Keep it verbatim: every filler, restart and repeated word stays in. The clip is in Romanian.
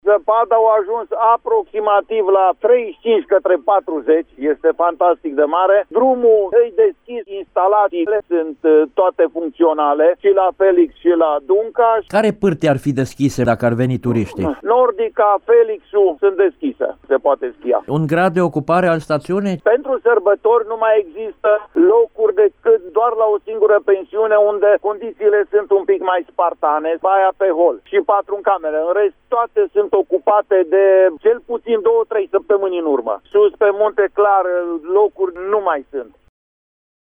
Zăpada a ajuns aproximativ la treizeci și cinci către patruzeci, este fantastic de mare. Drumul îi deschis, instalațiile sunt toate funcționale, și la Felix și la Dunca. Care pârte ar fi deschise dacă ar veni turiștii? Nordica, Felixul sunt deschise, se poate schia. Un grad de ocupare al stațiunii? Pentru sărbători nu mai există locuri decât doar la o singură pensiune, unde condițiile sunt un pic mai spartane, baia pe hol și patru în cameră. În rest, toate sunt ocupate de cel puțin două-trei săptămâni în urmă. Sus pe Munte Clar locuri nu mai sunt.